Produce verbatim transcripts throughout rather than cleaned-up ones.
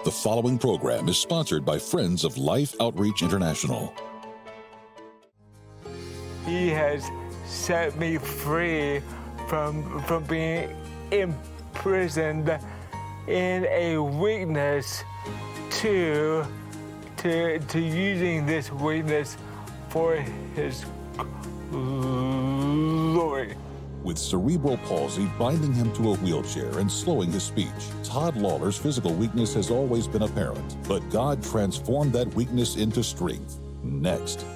The following program is sponsored by Friends of Life Outreach International. He has set me free from, from being imprisoned in a weakness to, to, to using this weakness for His glory. With cerebral palsy binding him to a wheelchair and slowing his speech, Todd Lawler's physical weakness has always been apparent, but God transformed that weakness into strength. Next.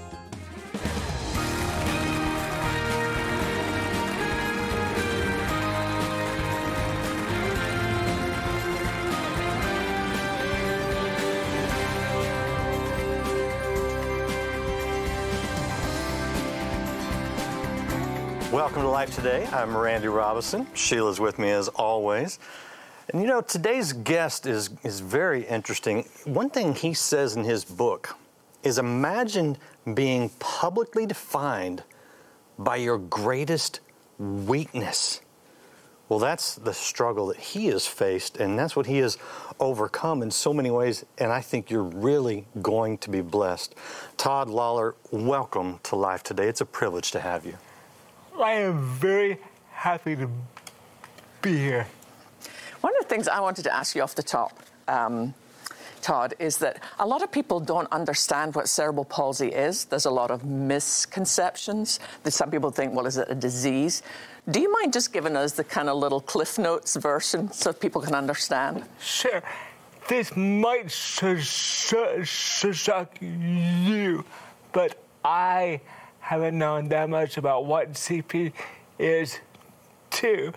Welcome to Life Today. I'm Randy Robison. Sheila's with me as always. And you know, today's guest is, is very interesting. One thing he says in his book is imagine being publicly defined by your greatest weakness. Well, that's the struggle that he has faced, and that's what he has overcome in so many ways, and I think you're really going to be blessed. Todd Lawler, welcome to Life Today. It's a privilege to have you. I am very happy to be here. One of the things I wanted to ask you off the top, um, Todd, is that a lot of people don't understand what cerebral palsy is. There's a lot of misconceptions. That some people think, well, is it a disease? Do you mind just giving us the kind of little Cliff Notes version so people can understand? Sure. This might sh- sh- sh- shock you, but I haven't known that much about what C P is too.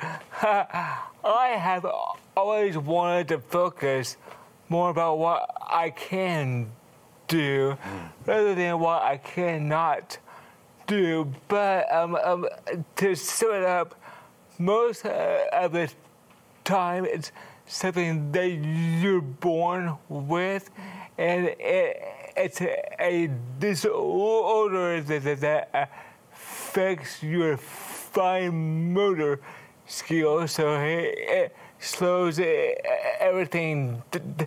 I have always wanted to focus more about what I can do rather than what I cannot do. But um, um, to sum it up, most uh, of the time it's something that you're born with, and it, it's a, a disorder that, that affects your fine motor skills, so it, it slows everything d- d-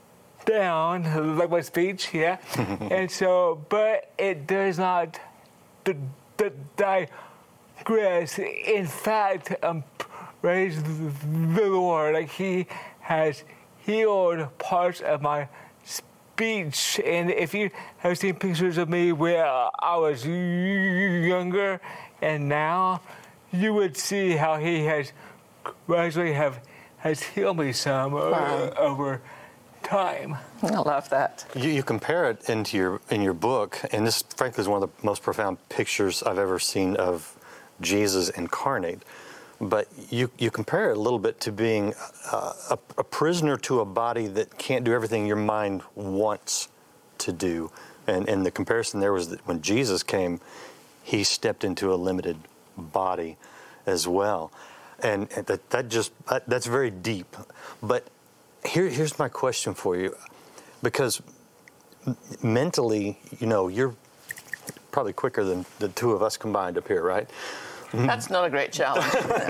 down, like my speech, yeah. And so, but it does not d- d- digress. In fact, um, praise the Lord, like He has healed parts of my speech. And if you have seen pictures of me where I was younger and now, you would see how He has gradually have has healed me some wow. uh, over time. I love that. You, you compare it into your in your book, and this, frankly, is one of the most profound pictures I've ever seen of Jesus incarnate. But you, you compare it a little bit to being uh, a, a prisoner to a body that can't do everything your mind wants to do. And, and the comparison there was that when Jesus came, He stepped into a limited body as well. And, and that, that just, that, that's very deep. But here, here's my question for you. Because mentally, you know, you're probably quicker than the two of us combined up here, right? That's not a great challenge.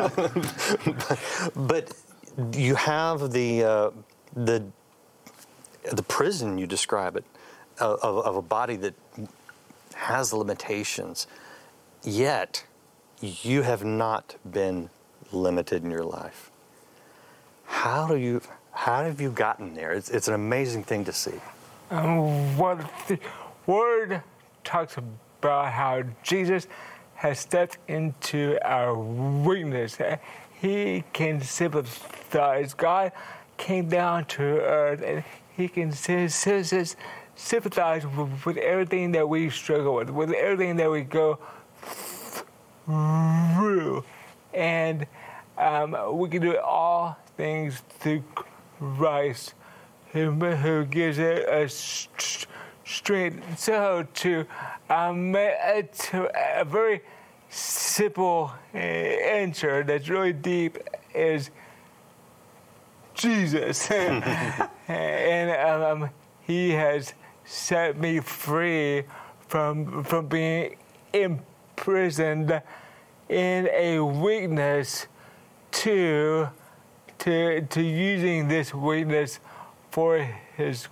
but, but you have the uh, the the prison, you describe it, of, of a body that has limitations. Yet you have not been limited in your life. How do you? How have you gotten there? It's it's an amazing thing to see. Um, well, the Word talks about how Jesus has stepped into our weakness. He can sympathize. God came down to earth, and He can sympathize with everything that we struggle with, with everything that we go through. And um, we can do all things through Christ, who, who gives us strength. So to, um, to a very simple answer that's really deep is Jesus. And um, He has set me free from from being imprisoned in a weakness to to to using this weakness for His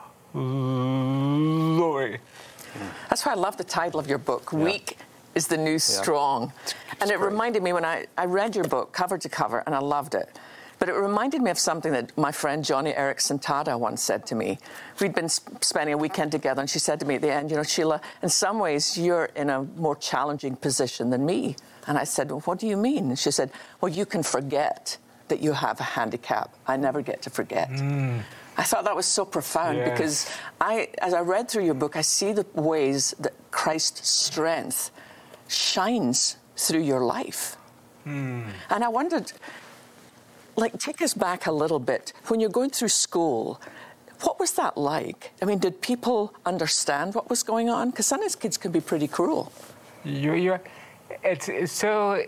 glory. That's why I love the title of your book, yeah. Weak is the New Strong. Yeah. And it great. reminded me when I, I read your book cover to cover, and I loved it. But it reminded me of something that my friend Johnny Erickson Tada once said to me. We'd been sp- spending a weekend together, and she said to me at the end, you know, Sheila, in some ways you're in a more challenging position than me. And I said, well, what do you mean? And she said, well, you can forget that you have a handicap. I never get to forget. Mm. I thought that was so profound yes. because I, as I read through your book, I see the ways that Christ's strength shines through your life. Mm. And I wondered, like, take us back a little bit. When you're going through school, what was that like? I mean, did people understand what was going on? Because sometimes kids can be pretty cruel. You're, you're, it's, it's so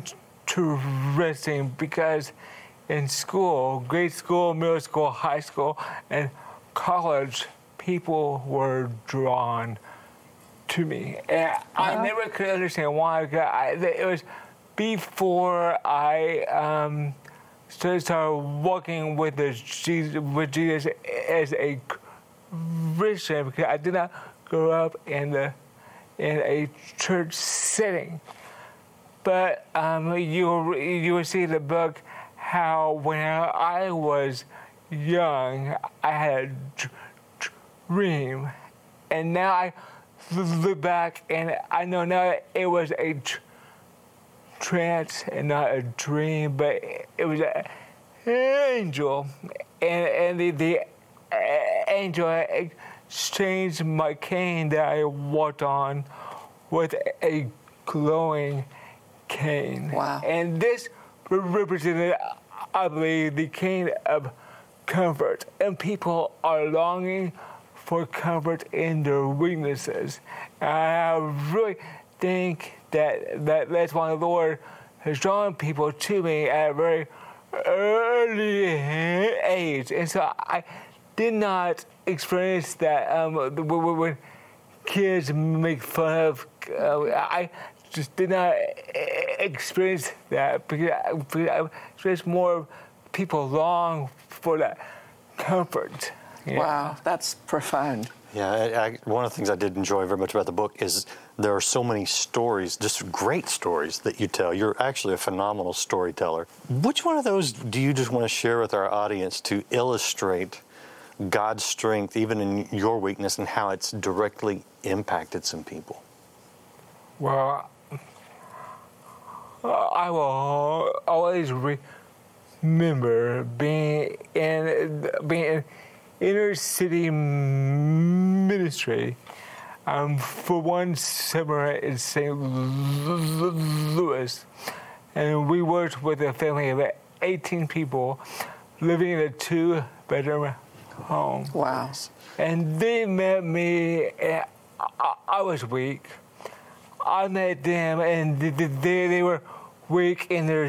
interesting because in school, grade school, middle school, high school, and college, people were drawn to me. And uh-huh. I never could understand why. I, it was before I um, started walking with, the Jesus, with Jesus as a Christian, because I did not grow up in the in a church setting. But um, you you will see in the book how when I was young, I had a dream, and now I look back and I know now it was a tr- trance and not a dream, but it was an angel, and and the, the angel exchanged my cane that I walked on with a glowing cane. Wow! And this represented, I believe, the cane of comfort, and people are longing for comfort in their weaknesses. And I really think that, that that's why the Lord has drawn people to me at a very early age. And so I did not experience that um, when kids make fun of, uh, I just did not experience that because I, because I experienced more people long for that comfort. Yeah. Wow, that's profound. Yeah, I, I, one of the things I did enjoy very much about the book is there are so many stories, just great stories that you tell. You're actually a phenomenal storyteller. Which one of those do you just want to share with our audience to illustrate God's strength, even in your weakness, and how it's directly impacted some people? Well, I will always remember being in being in inner city ministry um, for one summer in Saint Louis, and we worked with a family of eighteen people living in a two-bedroom home. Wow! And they met me. And I, I was weak. I met them, and they, they, they were weak in their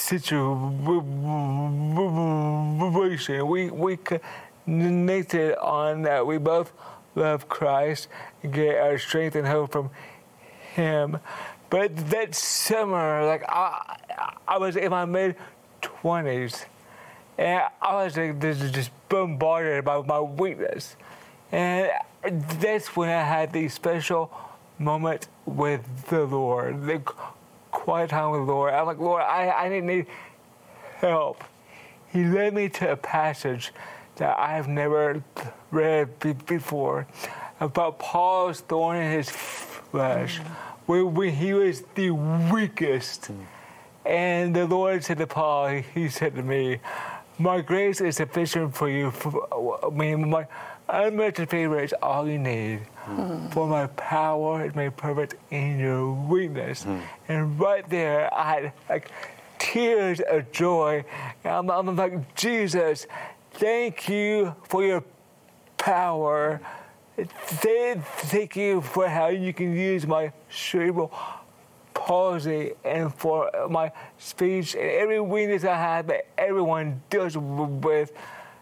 situation. We we connected on that. We both love Christ and get our strength and hope from Him. But that summer, like I, I was in my mid twenties, and I was like just bombarded by my weakness, and that's when I had the special moment with the Lord, the quiet time with the Lord. I'm like, Lord, I, I need help. He led me to a passage that I have never read be- before about Paul's thorn in his flesh, mm. where, where he was the weakest. Mm. And the Lord said to Paul, He said to me, my grace is sufficient for you. For, I mean, my unmerited favor is all you need. Mm. For my power is made perfect in your weakness. Mm. And right there, I had like tears of joy. I'm, I'm like, Jesus, thank you for your power. Thank you for how you can use my cerebral palsy and for my speech and every weakness I have that everyone deals with.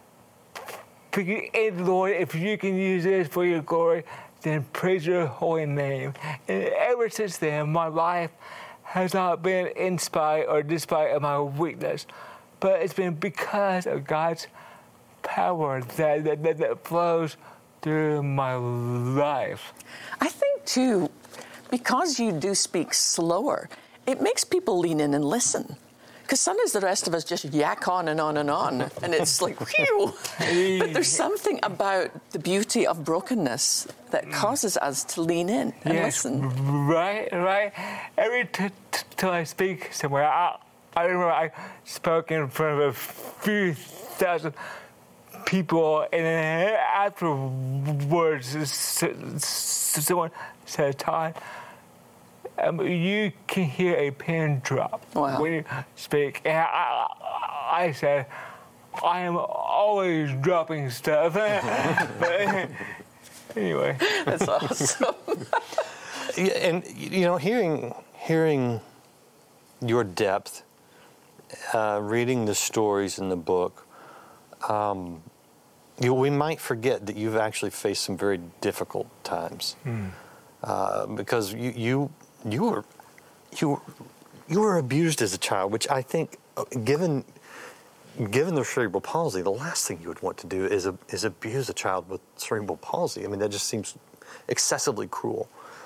And Lord, if you can use this for your glory, then praise your holy name. And ever since then, my life has not been in spite or despite of my weakness, but it's been because of God's power that, that, that, that flows through my life. I think, too, because you do speak slower, it makes people lean in and listen. Because sometimes the rest of us just yak on and on and on, and it's like, whew. But there's something about the beauty of brokenness that causes us to lean in and yes, listen. Right, right. Every t- t- time I speak somewhere, I, I remember I spoke in front of a few thousand people, and then afterwards, someone said, Todd, Um, you can hear a pin drop wow. when you speak. And I, I, I said, I am always dropping stuff. But anyway. That's awesome. Yeah, and, you know, hearing, hearing your depth, uh, reading the stories in the book, um, you, we might forget that you've actually faced some very difficult times. Mm. Uh, because you... you You were, you were, you were abused as a child, which I think, given, given the cerebral palsy, the last thing you would want to do is is abuse a child with cerebral palsy. I mean, that just seems excessively cruel.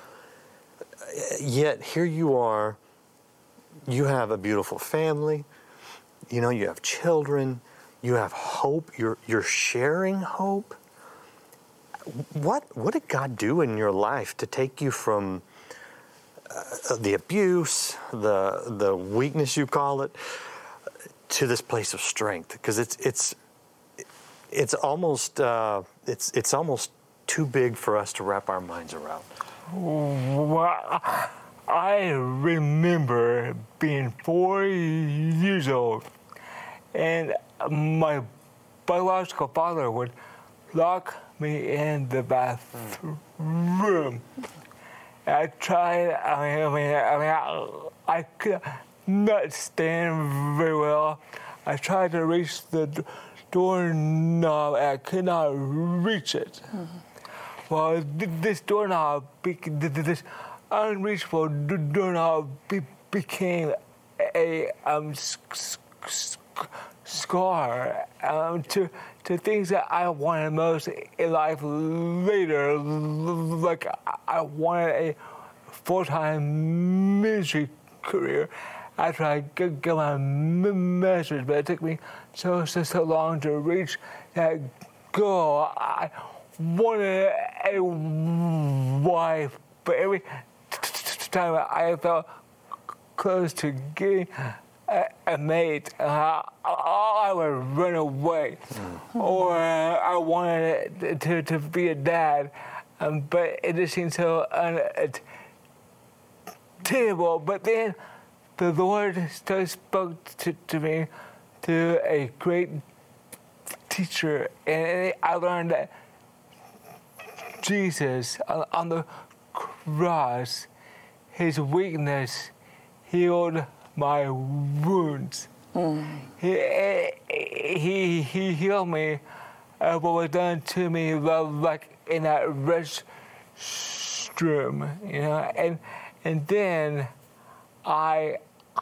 Yet here you are. You have a beautiful family. You know, you have children. You have hope. You're you're sharing hope. What what did God do in your life to take you from Uh, the abuse, the the weakness you call it, to this place of strength? Because it's it's it's almost uh, it's it's almost too big for us to wrap our minds around. Well, I remember being four years old, and my biological father would lock me in the bathroom. I tried, I mean, I mean, I, mean, I, I could not stand very well. I tried to reach the doorknob, and I could not reach it. Mm-hmm. Well, this doorknob, this unreachable doorknob became a um, scar um, to to things that I wanted most in life later. Like I wanted a full-time ministry career after I got my master's, but it took me so so so long to reach that goal. I wanted a wife, but every time I felt close to getting a, a mate, uh, I would run away. Mm. Or uh, I wanted to, to be a dad, um, but it just seemed so unattainable. But then the Lord still spoke to, to me through a great teacher, and I learned that Jesus on, on the cross, his weakness healed my wounds. Mm. He, he he healed me of what was done to me, like in that restroom, you know. And and then I,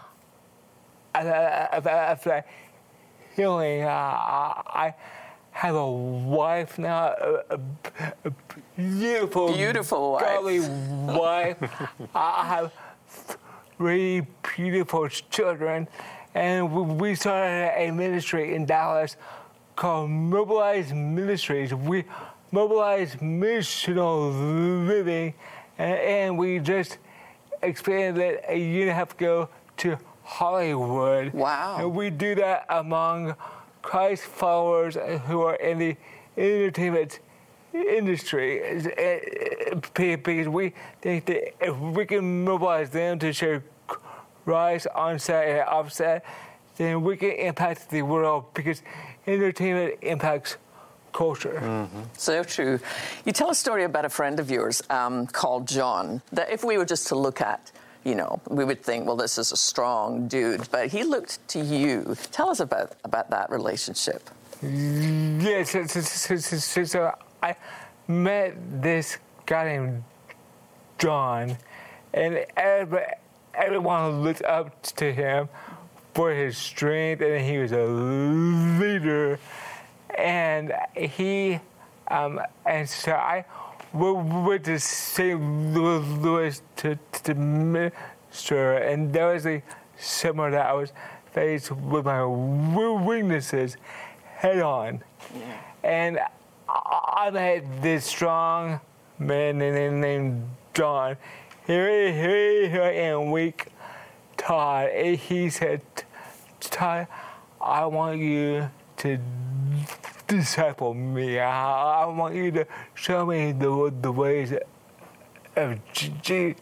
after that healing, uh, I have a wife now, a, a beautiful, beautiful godly wife. wife. I have three beautiful children, and we started a ministry in Dallas called Mobilize Ministries. We mobilize missional living, and, and we just expanded it a year and a half ago to Hollywood. Wow. And we do that among Christ followers who are in the entertainment industry, because we think that if we can mobilize them to share Christ on set and off set, then we can impact the world, because entertainment impacts culture. Mm-hmm. So true. You tell a story about a friend of yours um, called John, that if we were just to look at, you know, we would think, well, this is a strong dude, but he looked to you. Tell us about, about that relationship. Yes, so, so, so, so, so I met this guy named John, and everybody, everyone looked up to him for his strength, and he was a leader. and he, um, and so I went to Saint Louis to, to minister, and there was a summer that I was faced with my weaknesses head on. Yeah. And I met this strong man named John. Here, here, here I am, weak Todd. And he said, Todd, I want you to disciple me. I, I want you to show me the, the ways of Jesus.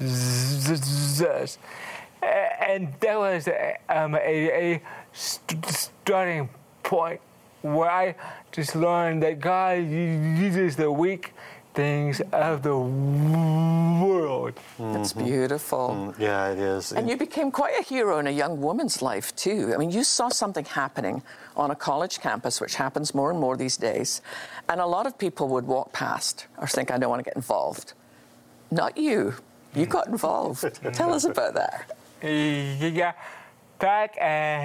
And that was um, a, a starting point where I just learned that God uses the weak things of the world. That's beautiful. Mm, yeah, it is. And you became quite a hero in a young woman's life, too. I mean, you saw something happening on a college campus, which happens more and more these days, and a lot of people would walk past or think, I don't want to get involved. Not you. You got involved. Tell us about that. Yeah. Back at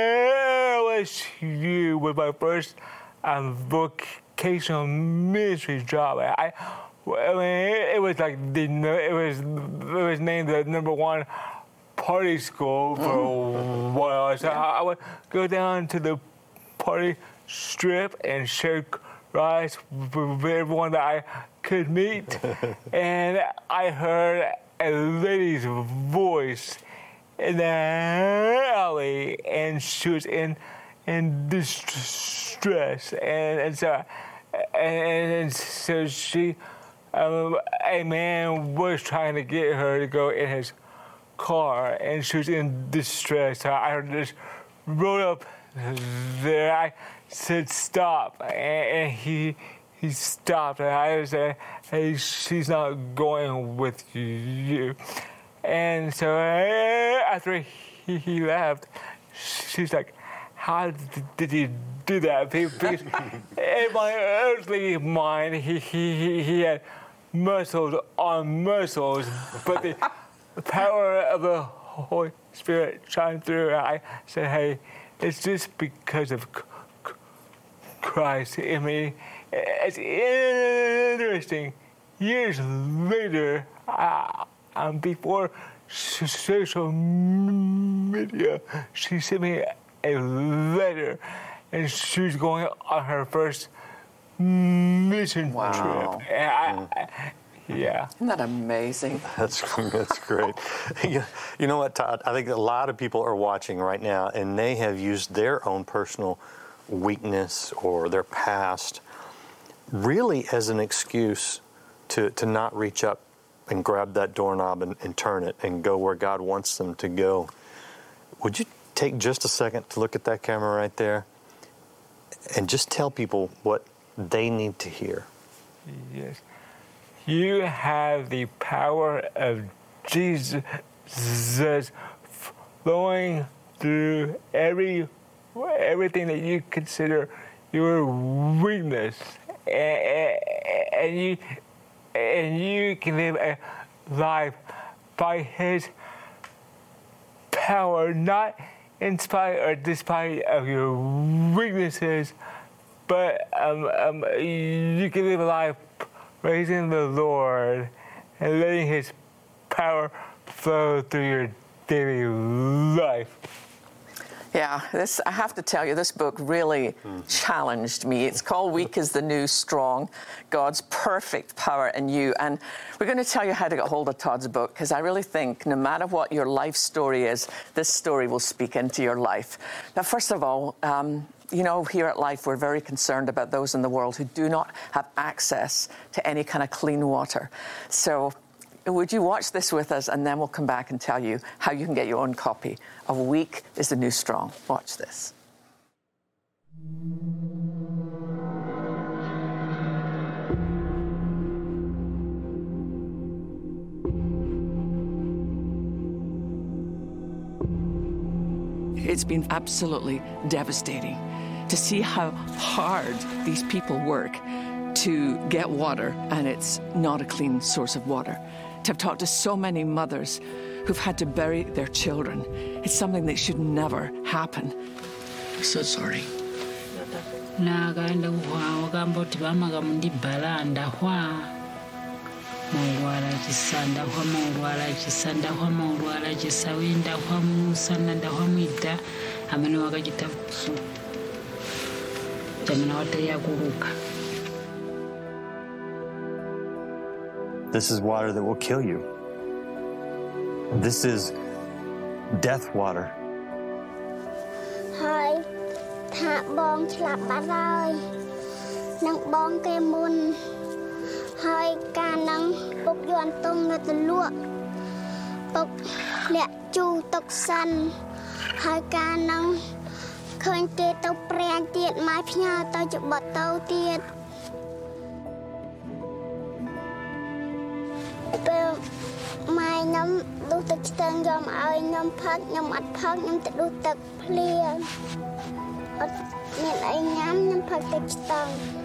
L S U with my first um, vocational ministry job, I, I mean, it was like the it was it was named the number one party school for mm. a while. So yeah. I, I would go down to the party strip and share rides with everyone that I could meet, and I heard a lady's voice in the alley, and she was in in distress, and, and so and, and so she, um, a man was trying to get her to go in his car, and she was in distress. So I just rode up there. I said stop, and, and he he stopped, and I said, hey, she's not going with you. And so after he, he left, she's like, how did you do that? Because in my earthly mind, he, he, he had muscles on muscles, but the power of the Holy Spirit shined through. I said, hey, it's just because of Christ in me. It's interesting. Years later, I, Um, before social media, she sent me a letter, and she was going on her first mission wow. trip. And I, mm. I, yeah. Isn't that amazing? That's that's great. you, you know what, Todd? I think a lot of people are watching right now, and they have used their own personal weakness or their past really as an excuse to, to not reach up and grab that doorknob and, and turn it and go where God wants them to go. Would you take just a second to look at that camera right there and just tell people what they need to hear? Yes. You have the power of Jesus flowing through every everything that you consider your weakness, and, and you and you can live a life by His power, not in spite or despite of your weaknesses, but um, um, you can live a life praising the Lord and letting His power flow through your daily life. Yeah, this, I have to tell you, this book really mm-hmm. challenged me. It's called Weak is the New Strong, God's Perfect Power in You. And we're going to tell you how to get hold of Todd's book, because I really think no matter what your life story is, this story will speak into your life. But first of all, um, you know, here at Life, we're very concerned about those in the world who do not have access to any kind of clean water. So would you watch this with us, and then we'll come back and tell you how you can get your own copy of Weak is the New Strong. Watch this. It's been absolutely devastating to see how hard these people work to get water, and it's not a clean source of water. To have talked to so many mothers who've had to bury their children. It's something that should never happen. I'm so sorry. nakaenda kuhwawa kamboti vamaga mundibhala ndahwa maurwara chisa ndahwa maurwara chisa ndahwa maurwara chisa we ndahwa musana ndahwa mwita amene wakachita su chamene wataya kuruka. This is water that will kill you. This is death water. Hi, tha bong chlap ba rồi. Nang bong ke mun. Hi, ca nang bốc doan tông ngật lụa. Bốc lẹ chu tộc săn. Hi, ca nang khơi kê tàu preng tiệt mai phia tàu chụp bật tàu tiệt. Mai nhóm đu tực tân nhóm ơi nhóm phát nhóm ắt phát nhóm tự đu tực liền ớt miền ấy nhóm nhóm phát tực tân.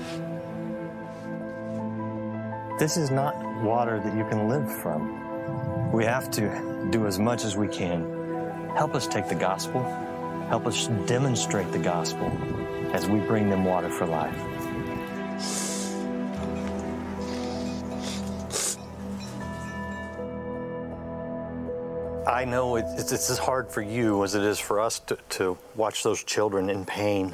This is not water that you can live from. We have to do as much as we can. Help us take the gospel. Help us demonstrate the gospel as we bring them water for life. I know it's, it's as hard for you as it is for us to, to watch those children in pain.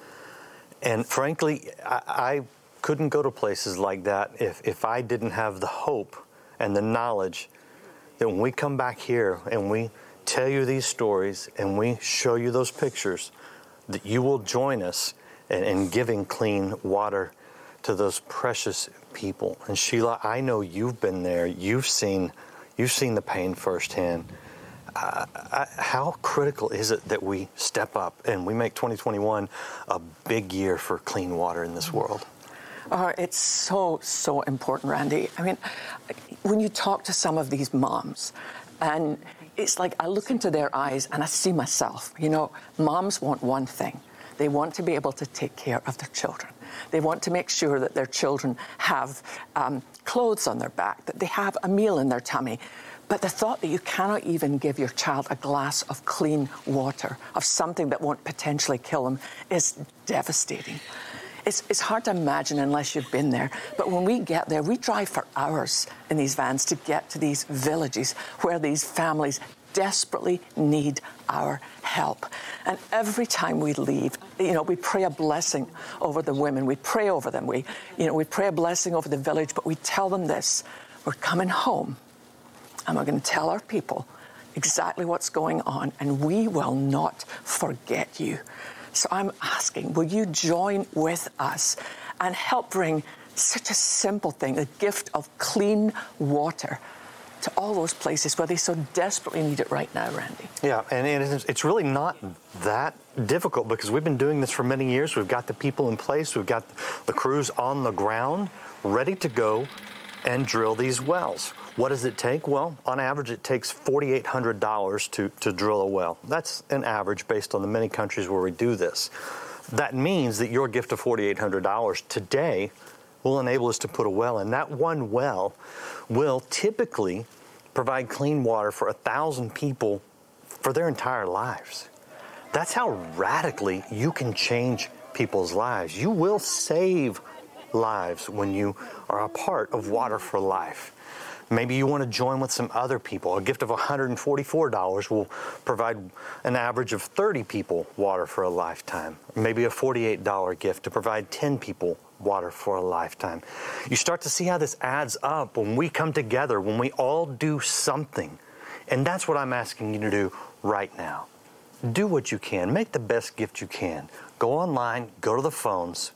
And frankly, I, I couldn't go to places like that if, if I didn't have the hope and the knowledge that when we come back here and we tell you these stories and we show you those pictures, that you will join us in, in giving clean water to those precious people. And Sheila, I know you've been there. You've seen, you've seen the pain firsthand. Uh, I, how critical is it that we step up and we make twenty twenty-one a big year for clean water in this world? Oh, it's so, so important, Randy. I mean, when you talk to some of these moms, and it's like I look into their eyes and I see myself. You know, moms want one thing. They want to be able to take care of their children. They want to make sure that their children have um, clothes on their back, that they have a meal in their tummy. But the thought that you cannot even give your child a glass of clean water, of something that won't potentially kill them, is devastating. It's, it's hard to imagine unless you've been there. But when we get there, we drive for hours in these vans to get to these villages where these families desperately need our help. And every time we leave, you know, we pray a blessing over the women. We pray over them. We, you know, we pray a blessing over the village, but we tell them this: we're coming home, and we're going to tell our people exactly what's going on, and we will not forget you. So I'm asking, will you join with us and help bring such a simple thing, the gift of clean water, to all those places where they so desperately need it right now, Randy? Yeah, and it's really not that difficult because we've been doing this for many years. We've got the people in place. We've got the crews on the ground ready to go and drill these wells. What does it take? Well, on average, it takes four thousand eight hundred dollars to, to drill a well. That's an average based on the many countries where we do this. That means that your gift of four thousand eight hundred dollars today will enable us to put a well in. That one well will typically provide clean water for a thousand people for their entire lives. That's how radically you can change people's lives. You will save lives when you are a part of Water for Life. Maybe you want to join with some other people. A gift of one hundred forty-four dollars will provide an average of thirty people water for a lifetime. Maybe a forty-eight dollars gift to provide ten people water for a lifetime. You start to see how this adds up when we come together, when we all do something. And that's what I'm asking you to do right now. Do what you can. Make the best gift you can. Go online, go to the phones.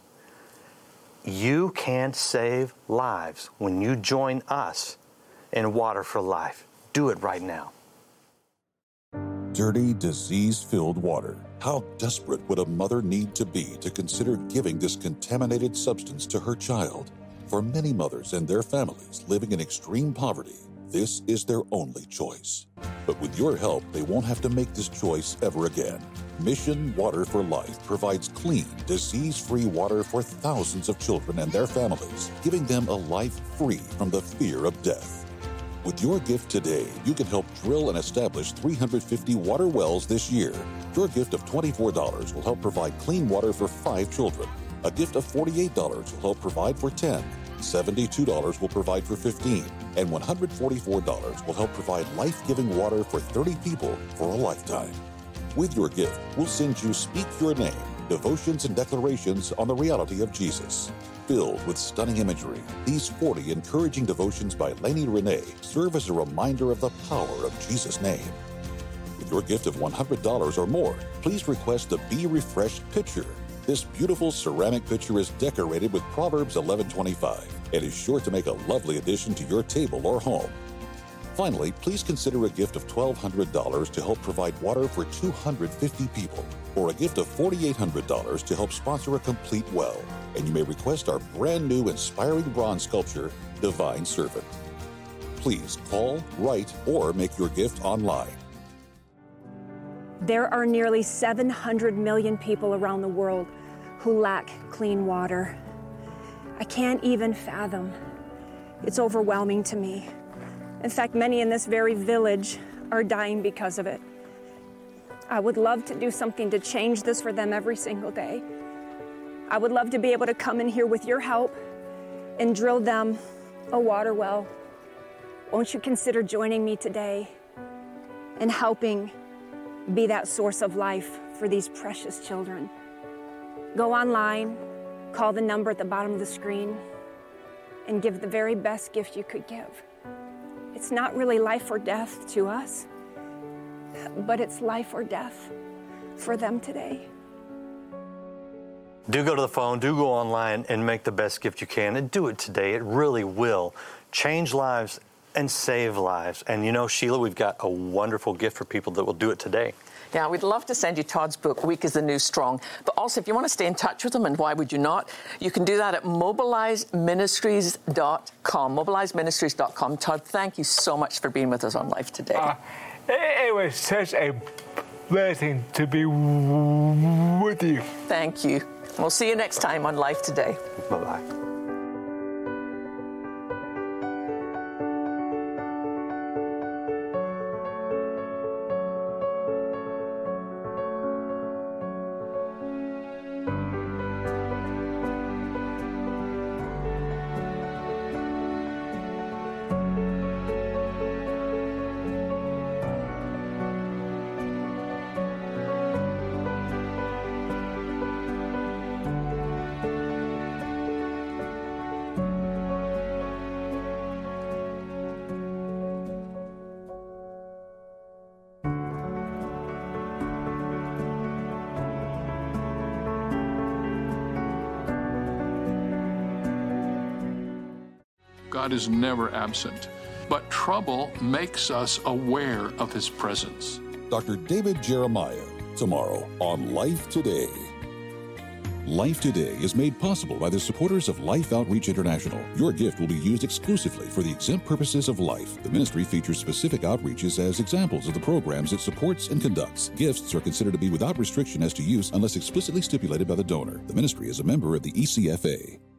You can save lives when you join us in Water for Life. Do it right now. Dirty, disease-filled water. How desperate would a mother need to be to consider giving this contaminated substance to her child? For many mothers and their families living in extreme poverty, this is their only choice. But with your help, they won't have to make this choice ever again. Mission Water for Life provides clean, disease-free water for thousands of children and their families, giving them a life free from the fear of death. With your gift today, you can help drill and establish three hundred fifty water wells this year. Your gift of twenty-four dollars will help provide clean water for five children. A gift of forty-eight dollars will help provide for ten, seventy-two dollars will provide for fifteen, and one hundred forty-four dollars will help provide life-giving water for thirty people for a lifetime. With your gift, we'll send you Speak Your Name, devotions and declarations on the reality of Jesus. Filled with stunning imagery, these forty encouraging devotions by Lainey Renee serve as a reminder of the power of Jesus' name. With your gift of one hundred dollars or more, please request the Be Refreshed pitcher. This beautiful ceramic pitcher is decorated with Proverbs eleven twenty-five and is sure to make a lovely addition to your table or home. Finally, please consider a gift of twelve hundred dollars to help provide water for two hundred fifty people, or a gift of four thousand eight hundred dollars to help sponsor a complete well. And you may request our brand new inspiring bronze sculpture, Divine Servant. Please call, write, or make your gift online. There are nearly seven hundred million people around the world who lack clean water. I can't even fathom. It's overwhelming to me. In fact, many in this very village are dying because of it. I would love to do something to change this for them every single day. I would love to be able to come in here with your help and drill them a water well. Won't you consider joining me today and helping be that source of life for these precious children? Go online, call the number at the bottom of the screen, and give the very best gift you could give. It's not really life or death to us, but it's life or death for them today. Do go to the phone, do go online and make the best gift you can, and do it today. It really will change lives and save lives. And you know, Sheila, we've got a wonderful gift for people that will do it today. Yeah, we'd love to send you Todd's book, Weak is the New Strong. But also, if you want to stay in touch with him, and why would you not, you can do that at mobilize ministries dot com. mobilize ministries dot com. Todd, thank you so much for being with us on Life Today. Uh, it, it was such a blessing to be with you. Thank you. We'll see you next time on Life Today. Bye-bye. God is never absent, but trouble makes us aware of His presence. Doctor David Jeremiah, tomorrow on Life Today. Life Today is made possible by the supporters of Life Outreach International. Your gift will be used exclusively for the exempt purposes of life. The ministry features specific outreaches as examples of the programs it supports and conducts. Gifts are considered to be without restriction as to use unless explicitly stipulated by the donor. The ministry is a member of the E C F A.